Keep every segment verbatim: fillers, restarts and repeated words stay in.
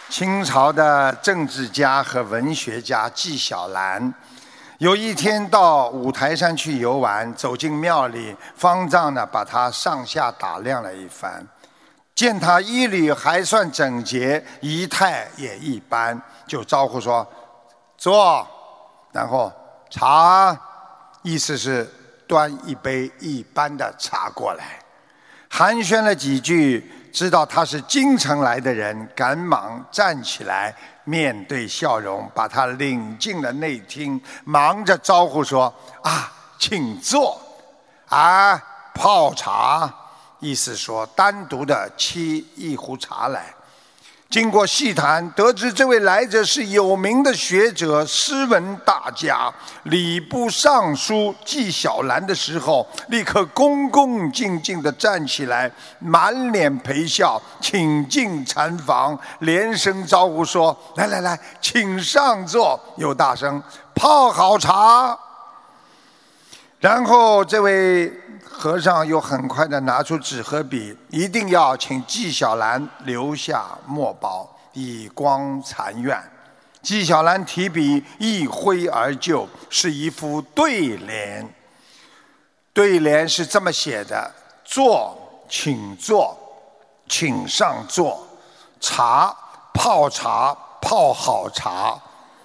清朝的政治家和文学家纪晓岚，有一天到五台山去游玩，走进庙里，方丈呢把他上下打量了一番，见他衣履还算整洁，仪态也一般，就招呼说：“坐。”然后茶，意思是端一杯一般的茶过来。寒暄了几句，知道他是京城来的人，赶忙站起来，面对笑容，把他领进了内厅，忙着招呼说：“啊，请坐。”啊，泡茶，意思说单独的沏一壶茶来。经过细谈，得知这位来者是有名的学者、诗文大家，礼部尚书纪晓岚的时候，立刻恭恭敬敬地站起来，满脸陪笑，请进禅房，连声招呼说：“来来来，请上座。”又大声泡好茶。然后这位和尚又很快地拿出纸和笔，一定要请纪晓岚留下墨宝，以光残愿。纪晓岚提笔一挥而就，是一副对联。对联是这么写的：坐，请坐，请上座；茶，泡茶，泡好茶。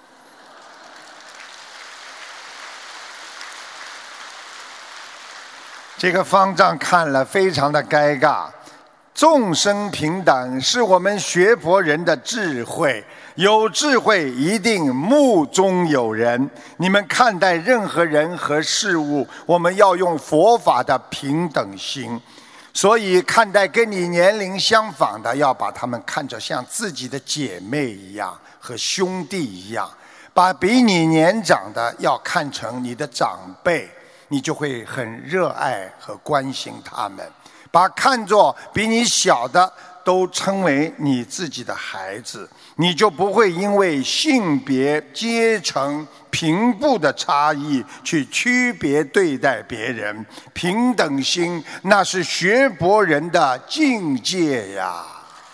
这个方丈看了非常的尴尬。众生平等是我们学佛人的智慧，有智慧一定目中有人。你们看待任何人和事物，我们要用佛法的平等心，所以看待跟你年龄相仿的，要把他们看着像自己的姐妹一样，和兄弟一样；把比你年长的要看成你的长辈，你就会很热爱和关心他们。把看作比你小的都称为你自己的孩子，你就不会因为性别、阶层、贫富的差异去区别对待别人。平等心，那是学佛人的境界呀。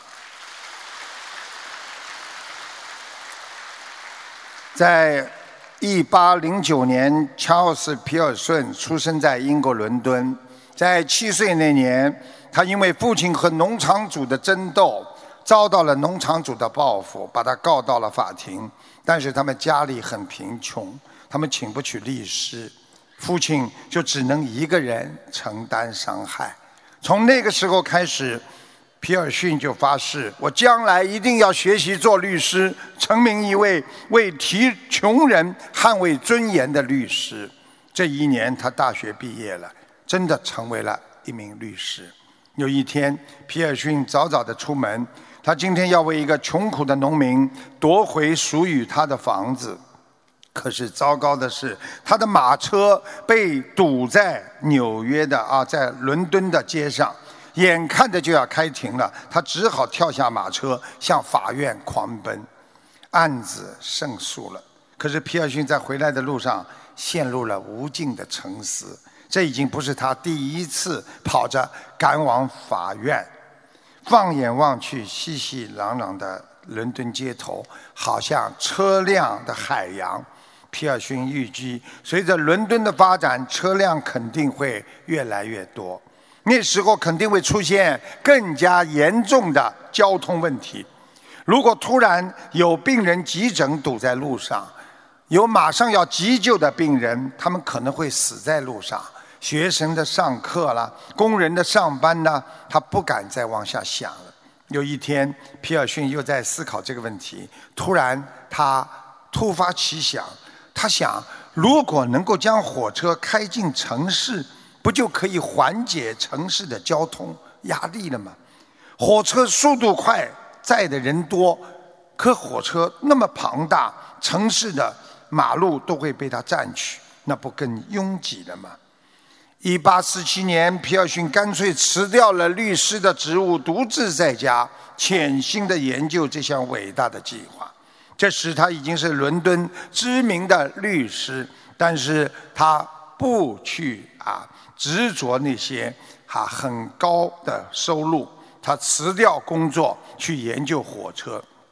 在一八零九年，乔尔斯·皮尔顺出生在英国伦敦。在七岁那年，他因为父亲和农场主的争斗，遭到了农场主的报复，把他告到了法庭。但是他们家里很贫穷，他们请不起律师，父亲就只能一个人承担伤害。从那个时候开始，皮尔逊就发誓，我将来一定要学习做律师，成名一位为替穷人捍卫尊严的律师。这一年他大学毕业了，真的成为了一名律师。有一天，皮尔逊早早地出门，他今天要为一个穷苦的农民夺回属于他的房子。可是糟糕的是，他的马车被堵在纽约的啊，在伦敦的街上，眼看着就要开庭了，他只好跳下马车向法院狂奔。案子胜诉了，可是皮尔逊在回来的路上陷入了无尽的沉思。这已经不是他第一次跑着赶往法院。放眼望去，熙熙攘攘的伦敦街头好像车辆的海洋。皮尔逊预计，随着伦敦的发展，车辆肯定会越来越多，那时候肯定会出现更加严重的交通问题。如果突然有病人急诊堵在路上，有马上要急救的病人，他们可能会死在路上。学生的上课啦，工人的上班呢，他不敢再往下想了。有一天，皮尔逊又在思考这个问题，突然他突发奇想，他想，如果能够将火车开进城市，不就可以缓解城市的交通压力了吗？火车速度快，载的人多，可火车那么庞大，城市的马路都会被它占据，那不更拥挤了吗？一八四七年，皮尔逊干脆辞掉了律师的职务，独自在家潜心地研究这项伟大的计划。这时他已经是伦敦知名的律师，但是他不去啊执着那些啊很高的收入，他辞掉工作去研究火车。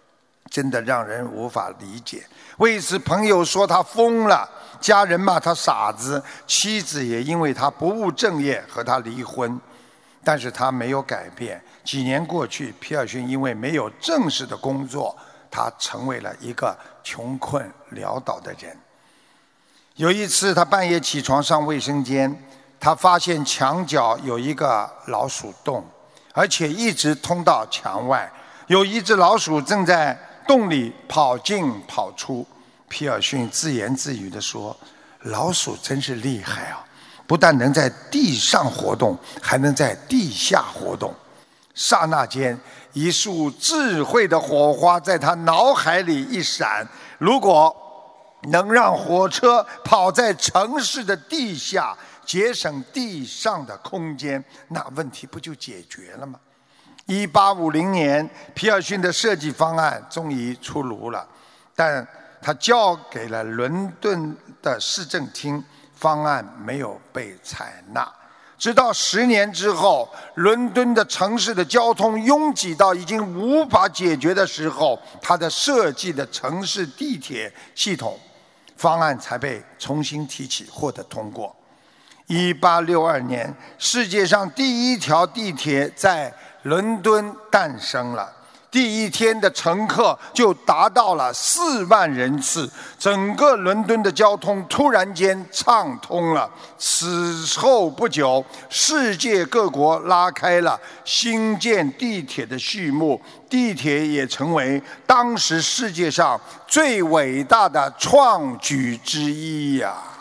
真的让人无法理解。为此，朋友说他疯了，家人骂他傻子，妻子也因为他不务正业和他离婚。但是他没有改变。几年过去，皮尔逊因为没有正式的工作，他成为了一个穷困潦倒的人。有一次，他半夜起床上卫生间，他发现墙角有一个老鼠洞，而且一直通到墙外。有一只老鼠正在洞里跑进跑出。皮尔逊自言自语地说：“老鼠真是厉害啊，不但能在地上活动，还能在地下活动。”刹那间，一束智慧的火花在他脑海里一闪：如果能让火车跑在城市的地下，节省地上的空间，那问题不就解决了吗？一八五零年，皮尔逊的设计方案终于出炉了，但他交给了伦敦的市政厅，方案没有被采纳。直到十年之后，伦敦的城市的交通拥挤到已经无法解决的时候，他的设计的城市地铁系统方案才被重新提起，获得通过。一八六二年，世界上第一条地铁在伦敦诞生了，第一天的乘客就达到了四万人次，整个伦敦的交通突然间畅通了。此后不久，世界各国拉开了兴建地铁的序幕，地铁也成为当时世界上最伟大的创举之一呀、啊！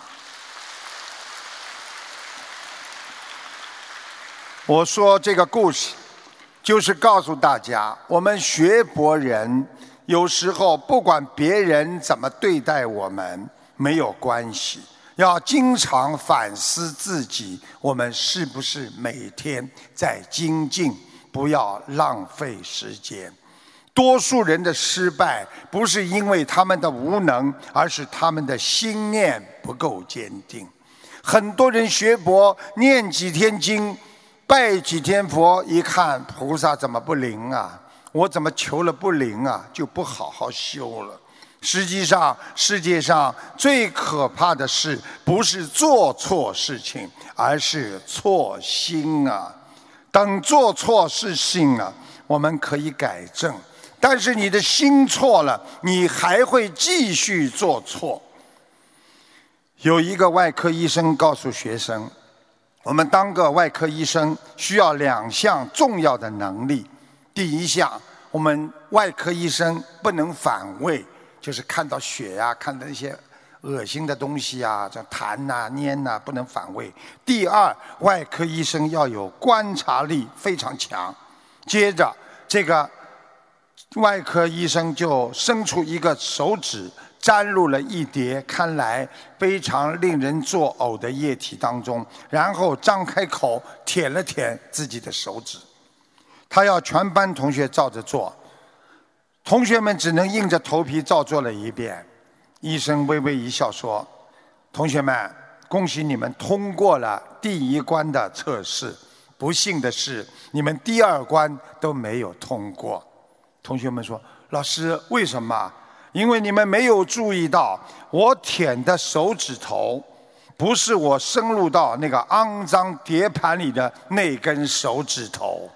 我说这个故事就是告诉大家，我们学佛人有时候不管别人怎么对待我们没有关系，要经常反思自己，我们是不是每天在精进，不要浪费时间。多数人的失败不是因为他们的无能，而是他们的心念不够坚定。很多人学佛念几天经，拜几天佛，一看菩萨怎么不灵啊？我怎么求了不灵啊？就不好好修了。实际上，世界上最可怕的事不是做错事情，而是错心啊！等做错事情了，我们可以改正，但是你的心错了，你还会继续做错。有一个外科医生告诉学生，我们当个外科医生需要两项重要的能力。第一项，我们外科医生不能反胃，就是看到血呀、啊、看到一些恶心的东西啊，这痰呐、粘呐，不能反胃。第二，外科医生要有观察力非常强。接着，这个外科医生就伸出一个手指，沾入了一叠看来非常令人作呕的液体当中，然后张开口舔了舔自己的手指。他要全班同学照着做，同学们只能硬着头皮照做了一遍。医生微微一笑说：“同学们，恭喜你们通过了第一关的测试。不幸的是，你们第二关都没有通过。”同学们说：“老师，为什么？”因为你们没有注意到，我舔的手指头不是我深入到那个肮脏碟盘里的那根手指头。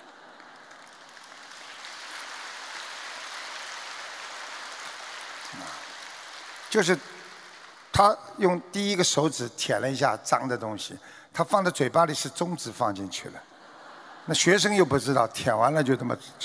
就是他用第一个手指舔了一下脏的东西，他放在嘴巴里是中指放进去了，那学生又不知道，舔完了就这么吃。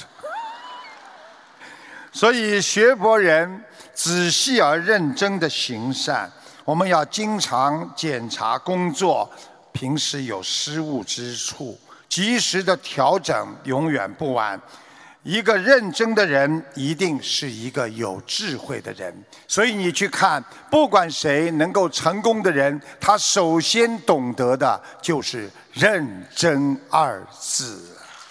所以学佛人仔细而认真的行善，我们要经常检查工作，平时有失误之处，及时的调整，永远不晚。一个认真的人一定是一个有智慧的人。所以你去看，不管谁能够成功的人，他首先懂得的就是认真二字。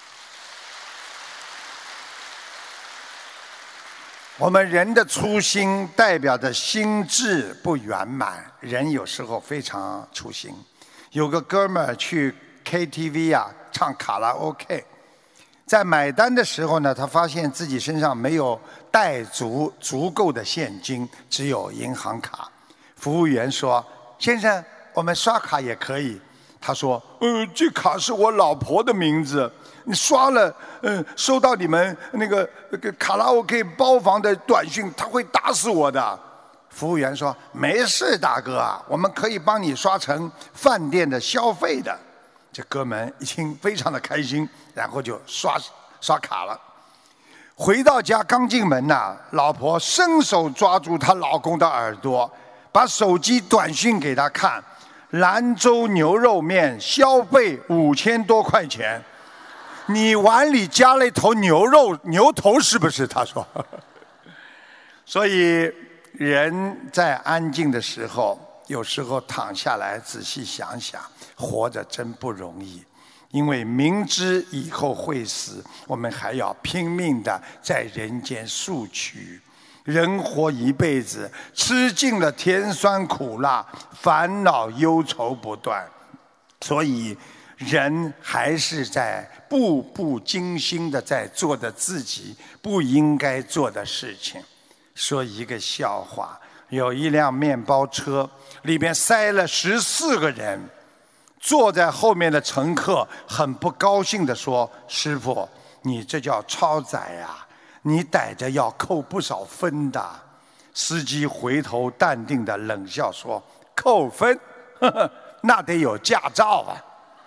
我们人的初心代表着心智不圆满，人有时候非常粗心。有个哥们儿去 K T V 啊，唱卡拉 OK， 在买单的时候呢，他发现自己身上没有带足足够的现金，只有银行卡。服务员说：“先生，我们刷卡也可以。”他说：“呃，这卡是我老婆的名字，你刷了，呃，收到你们那个那个卡拉 OK 包房的短信，他会打死我的。”服务员说：“没事，大哥啊，我们可以帮你刷成饭店的消费的。”这哥们一听非常的开心，然后就刷刷卡了。回到家刚进门呐、啊，老婆伸手抓住她老公的耳朵，把手机短信给他看：兰州牛肉面消费五千多块钱，你碗里加了一头牛肉牛头是不是？他说。所以人在安静的时候，有时候躺下来仔细想想，活着真不容易。因为明知以后会死，我们还要拼命的在人间索取。人活一辈子，吃尽了甜酸苦辣，烦恼忧愁不断，所以人还是在步步惊心的在做着自己不应该做的事情。说一个笑话，有一辆面包车，里边塞了十四个人，坐在后面的乘客很不高兴地说：“师傅，你这叫超载呀，你逮着要扣不少分的。”司机回头淡定地冷笑说：“扣分？呵呵，那得有驾照啊。”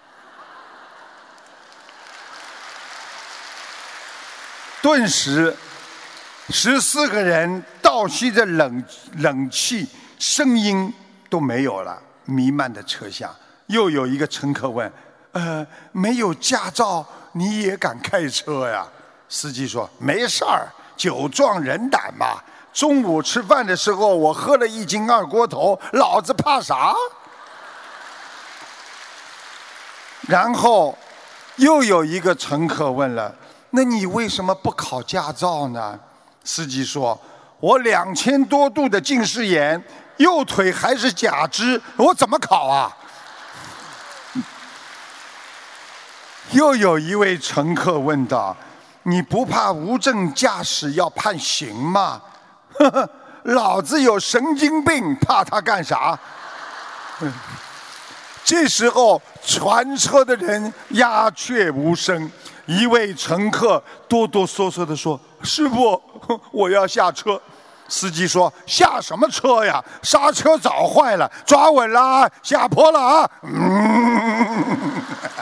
顿时十四个人倒吸着冷冷气，声音都没有了，弥漫的车厢。又有一个乘客问：“呃，没有驾照你也敢开车呀？”司机说：“没事儿，酒壮人胆嘛。中午吃饭的时候，我喝了一斤二锅头，老子怕啥？”然后又有一个乘客问了：“那你为什么不考驾照呢？”司机说：“我两千多度的近视眼，右腿还是假肢，我怎么考啊？”又有一位乘客问道：“你不怕无证驾驶要判刑吗？”呵呵，老子有神经病，怕他干啥？这时候全车的人鸦雀无声，一位乘客哆哆嗦嗦地说：“师傅，我要下车。”司机说：“下什么车呀？刹车早坏了，抓稳了啊，下坡了啊！”嗯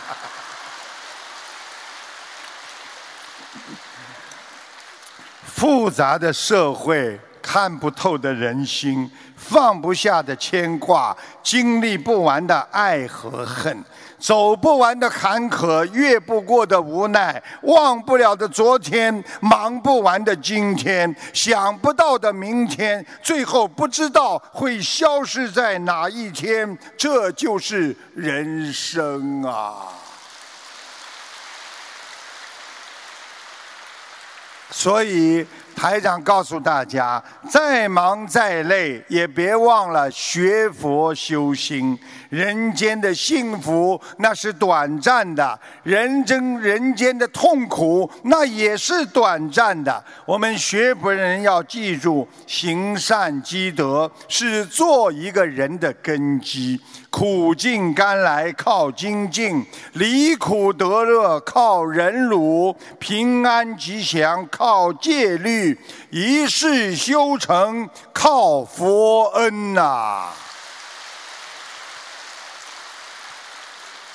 复杂的社会，看不透的人心，放不下的牵挂，经历不完的爱和恨，走不完的坎坷，越不过的无奈，忘不了的昨天，忙不完的今天，想不到的明天，最后不知道会消失在哪一天，这就是人生啊！所以台长告诉大家，再忙再累也别忘了学佛修心。人间的幸福那是短暂的，人间人间的痛苦那也是短暂的。我们学佛人要记住，行善积德是做一个人的根基。苦尽甘来靠精进，离苦得乐靠忍辱，平安吉祥靠戒律，一世修成靠佛恩呐、啊！